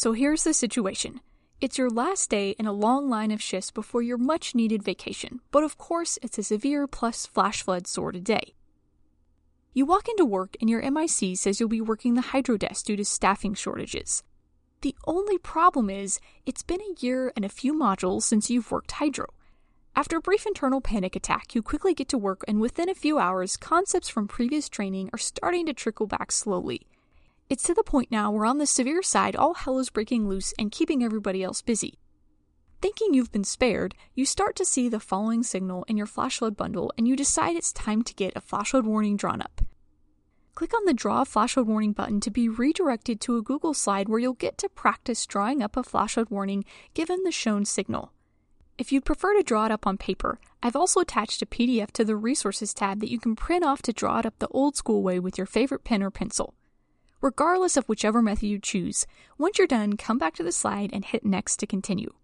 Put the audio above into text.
So here's the situation. It's your last day in a long line of shifts before your much-needed vacation, but of course it's a severe plus flash flood sort of day. You walk into work and your MIC says you'll be working the hydro desk due to staffing shortages. The only problem is, it's been a year and a few modules since you've worked hydro. After a brief internal panic attack, you quickly get to work, and within a few hours, concepts from previous training are starting to trickle back slowly. It's to the point now where on the severe side, all hell is breaking loose and keeping everybody else busy. Thinking you've been spared, you start to see the following signal in your flash flood bundle, and you decide it's time to get a flash flood warning drawn up. Click on the Draw a Flash Flood Warning button to be redirected to a Google slide where you'll get to practice drawing up a flash flood warning given the shown signal. If you'd prefer to draw it up on paper, I've also attached a PDF to the Resources tab that you can print off to draw it up the old school way with your favorite pen or pencil. Regardless of whichever method you choose, once you're done, come back to the slide and hit Next to continue.